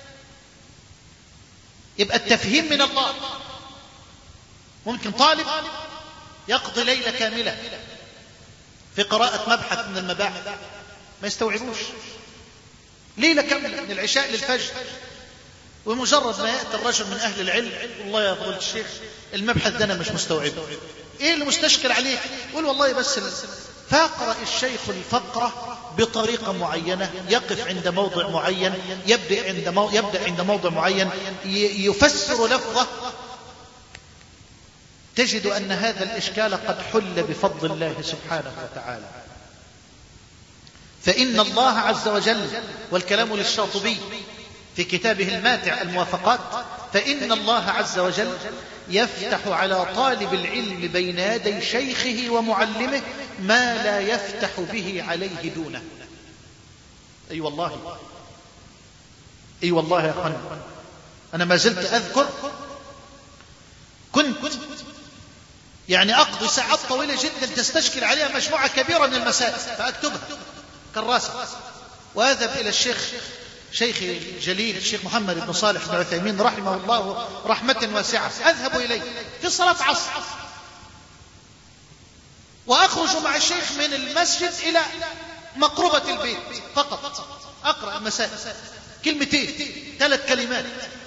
[SPEAKER 1] يبقى التفهيم من الله. ممكن طالب يقضي ليلة كاملة في قراءة مبحث من المباحث ما يستوعبوش، ليلة كاملة من العشاء للفجر، ومجرد ما يأتي الرجل من أهل العلم: والله يا فضيلة الشيخ المبحث ده أنا مش مستوعبه. إيه اللي مستشكل عليك؟ قول والله بس
[SPEAKER 2] فيقرأ الشيخ الفقرة بطريقة معينة، يقف عند موضع معين، يبدأ عند, مو... يبدأ عند موضع معين، ي... يفسر لفظة، تجد أن هذا الإشكال قد حل بفضل الله سبحانه وتعالى. فإن الله عز وجل، والكلام للشاطبي في كتابه الماتع الموافقات، فإن الله عز وجل يفتح على طالب العلم بين يدي شيخه ومعلمه ما لا يفتح به عليه دونه. أي أيوة والله، أي أيوة والله يا أخوان، أنا ما زلت أذكر كنت يعني أقضي ساعات طويلة جدا تستشكل عليها مجموعة كبيرة من المسائل، فأكتبها كراسة وأذهب إلى الشيخ شيخي الجليل الشيخ محمد بن صالح بن عثيمين رحمه الله رحمة واسعة، أذهب إليه في صلاة عصر وأخرج مع الشيخ من المسجد إلى مقربة البيت فقط، أقرأ المسائل كلمتين ثلاث كلمات،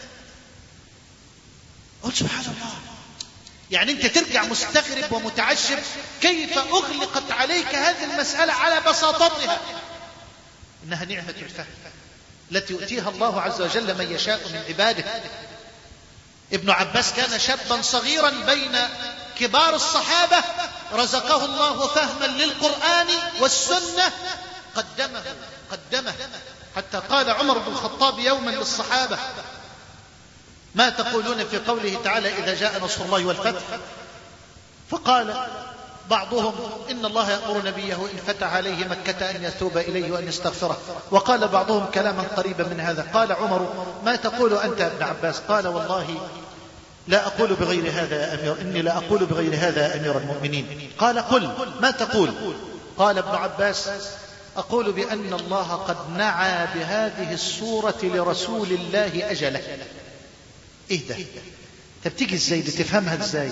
[SPEAKER 2] قلت سبحان الله، يعني أنت ترجع مستغرب ومتعجب كيف أغلقت عليك هذه المسألة على بساطتها. إنها نعمة الفهم التي يؤتيها الله عز وجل من يشاء من عباده. ابن عباس كان شابا صغيرا بين كبار الصحابة، رزقه الله فهما للقرآن والسنة، قدمه قدمه حتى قال عمر بن الخطاب يوما للصحابة: ما تقولون في قوله تعالى إذا جاء نصر الله والفتح؟ فقال بعضهم: إن الله يأمر نبيه إن فتح عليه مكة أن يتوب إليه وأن يستغفره. وقال بعضهم كلاما قريبا من هذا. قال عمر: ما تقول أنت يا ابن عباس؟ قال: والله لا أقول بغير هذا يا أمير إني لا أقول بغير هذا يا أمير المؤمنين. قال: قل ما تقول؟ قال ابن عباس: أقول بأن الله قد نعى بهذه السورة لرسول الله أجله. إيه ده؟ تبتيجي إزاي دي؟ تفهمها إزاي؟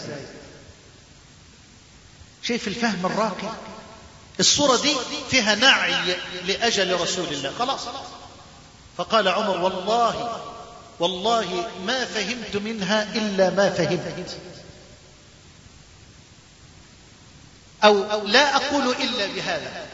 [SPEAKER 2] شايف الفهم الراقي؟ الصورة دي فيها نعي لأجل رسول الله، خلاص. فقال عمر: والله والله ما فهمت منها إلا ما فهمت، أو لا أقول إلا بهذا.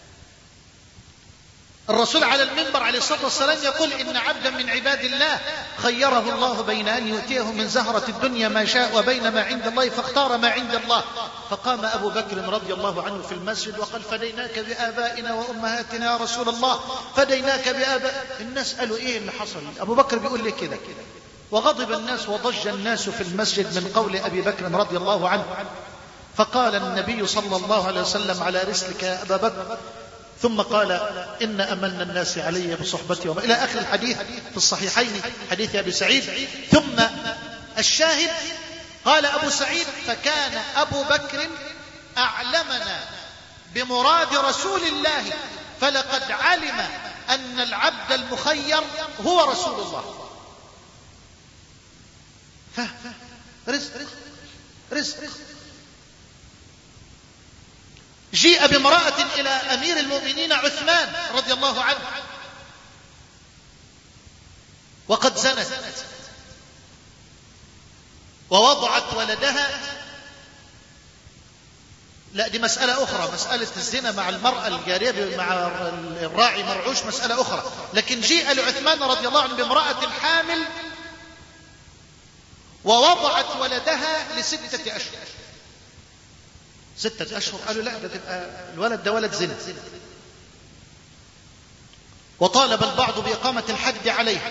[SPEAKER 2] الرسول على المنبر عليه الصلاة والسلام يقول: إن عبدا من عباد الله خيره الله بين أن يؤتيه من زهرة الدنيا ما شاء وبين ما عند الله فاختار ما عند الله. فقام أبو بكر رضي الله عنه في المسجد وقال: فديناك بآبائنا وأمهاتنا يا رسول الله، فديناك بآباء. الناس قالوا: إيه اللي حصل؟ أبو بكر بيقول لي كده. وغضب الناس وضج الناس في المسجد من قول أبي بكر رضي الله عنه. فقال النبي صلى الله عليه وسلم: على رسلك يا أبا بكر. ثم قال: إن أمن الناس علي بصحبتي وما إلى آخر الحديث في الصحيحين حديث أبي سعيد. ثم الشاهد قال أبو سعيد: فكان أبو بكر أعلمنا بمراد رسول الله، فلقد علم أن العبد المخير هو رسول الله. فهم رزق رزق. جيء بامرأة إلى أمير المؤمنين عثمان رضي الله عنه وقد زنت ووضعت ولدها. لا، دي مسألة أخرى، مسألة الزنا مع المرأة الجارية مع الراعي مرعوش مسألة أخرى. لكن جيء لعثمان رضي الله عنه بامرأة حامل ووضعت ولدها لستة أشهر. ستة أشهر. قالوا: لا، ده تبقى الولد ده ولد زنا. وطالب البعض بإقامة الحد عليه.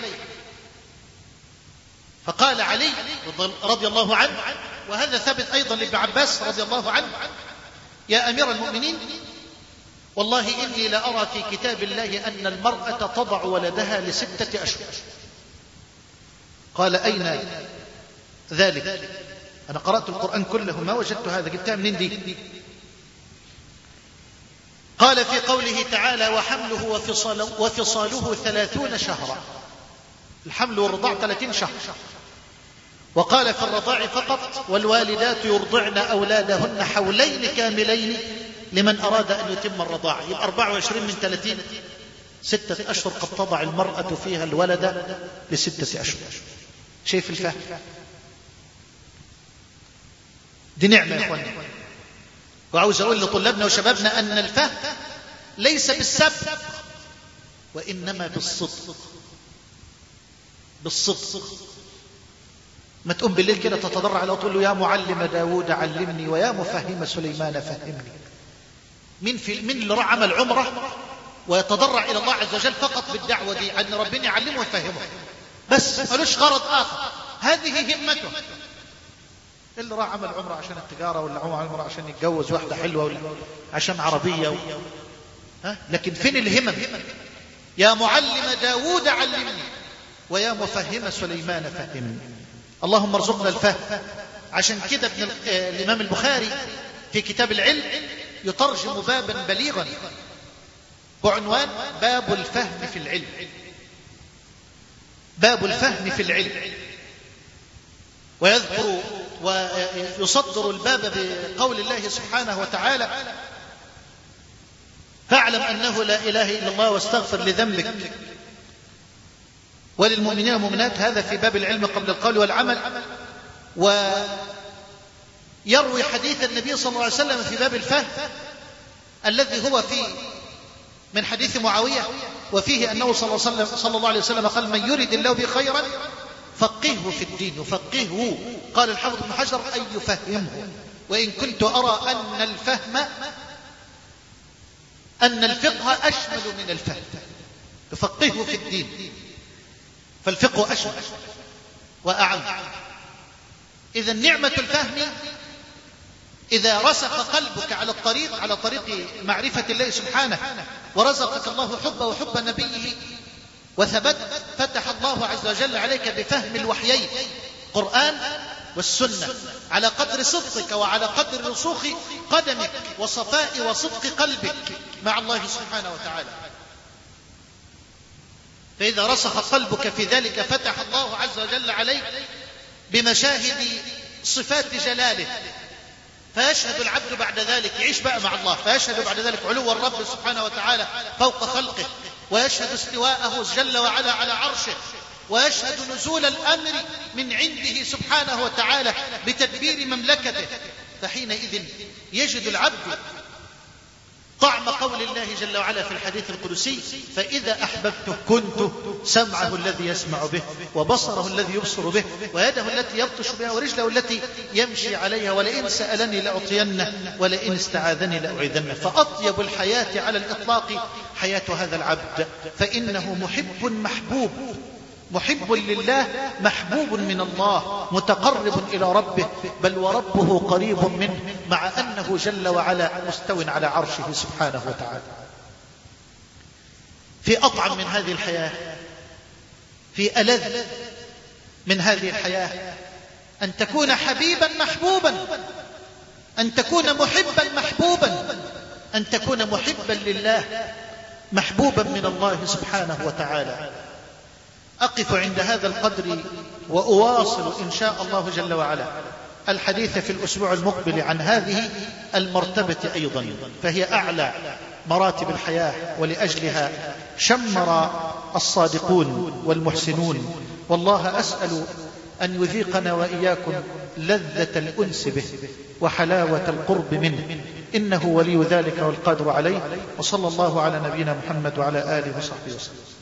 [SPEAKER 2] فقال علي رضي الله عنه، وهذا ثبت أيضا لابن عباس رضي الله عنه: يا أمير المؤمنين، والله إني لأرى في كتاب الله أن المرأة تضع ولدها لستة أشهر. قال: أين ذلك؟ أنا قرأت القرآن كله ما وجدت هذا، جبتها منين دي؟ قال: في قوله تعالى: وحمله وفصاله, وفصاله ثلاثون شهرا. الحمل والرضاع ثلاثين شهر. وقال: في الرضاع فقط: والوالدات يرضعن أولادهن حولين كاملين لمن أراد أن يتم الرضاعة. يبقى أربعة وعشرين من ثلاثين، ستة أشهر قد تضع المرأة فيها الولد لستة أشهر. شايف الفهم؟ دي نعمة يا أخواني. وعاوز أقول لطلابنا وشبابنا أن الفهم ليس بالسب وإنما بالصدق. بالصدق. ما تقوم بالليل كده تتضرع على وتقول له يا معلم داود علمني ويا مفهم سليمان فهمني. مين في مين اللي راح عمل عمره ويتضرع إلى الله عز وجل فقط بالدعوة دي أن ربنا يعلمه ويفهمه بس، ملوش غرض آخر، هذه همته. اللي راح عمل عمره عشان التجارة، ولا عمل عمره عشان يتجوز واحدة حلوة، ولا عشان عربية و... ها؟ لكن فين الهمم؟ يا معلم داود علمني ويا مفهم سليمان فهمني. اللهم ارزقنا الفهم. عشان كده ابن ال... آه... الإمام البخاري في كتاب العلم يترجم بابا بليغا بعنوان باب الفهم في العلم. باب الفهم في العلم. ويذكر ويصدر الباب بقول الله سبحانه وتعالى فاعلم أنه لا إله إلا الله واستغفر لذنبك وللمؤمنين والمؤمنات. هذا في باب العلم قبل القول والعمل. ويروي حديث النبي صلى الله عليه وسلم في باب الفهم الذي هو في من حديث معاوية، وفيه أنه صلى الله عليه وسلم, صلى الله عليه وسلم قال من يريد الله به خيرا فقهه في الدين. يفقهه قال الحافظ ابن حجر أي يفهمه. وإن كنت أرى أن الفهم أن الفقه أشمل من الفهم. يفقهه في الدين، فالفقه أشمل وأعم. إذا نعمة الفهم إذا رسخ قلبك على الطريق على طريق معرفة الله سبحانه ورزقك الله حبه وحب نبيه وثبت، فتح الله عز وجل عليك بفهم الوحيين قرآن والسنة على قدر صدقك وعلى قدر رسوخ قدمك وصفاء وصدق قلبك مع الله سبحانه وتعالى. فإذا رسخ قلبك في ذلك فتح الله عز وجل عليك بمشاهد صفات جلاله، فيشهد العبد بعد ذلك يعيش بقى مع الله، فيشهد بعد ذلك علو الرب سبحانه وتعالى فوق خلقه، ويشهد استواءه جل وعلا على عرشه، ويشهد نزول الأمر من عنده سبحانه وتعالى بتدبير مملكته. فحينئذ يجد العبد طعم قول الله جل وعلا في الحديث القدسي فإذا أحببته كنت سمعه الذي يسمع به وبصره الذي يبصر به ويده التي يبطش بها ورجله التي يمشي عليها ولئن سألني لأعطينه ولئن استعاذني لأعيذنه. فأطيب الحياة على الإطلاق حياة هذا العبد، فإنه محب محبوب، محب لله محبوب من الله، متقرب إلى ربه، بل وربه قريب منه، مع أنه جل وعلا مستو على عرشه سبحانه وتعالى. في أطعم من هذه الحياة، في ألذ من هذه الحياة أن تكون حبيبا محبوبا، أن تكون محبا محبوبا، أن تكون محبا لله محبوبا من الله سبحانه وتعالى. أقف عند هذا القدر وأواصل إن شاء الله جل وعلا الحديث في الأسبوع المقبل عن هذه المرتبة أيضا، فهي أعلى مراتب الحياة، ولأجلها شمر الصادقون والمحسنون. والله أسأل أن يذيقنا وإياكم لذة الأنس به وحلاوة القرب منه، إنه ولي ذلك والقادر عليه. وصلى الله على نبينا محمد وعلى آله وصحبه وسلم.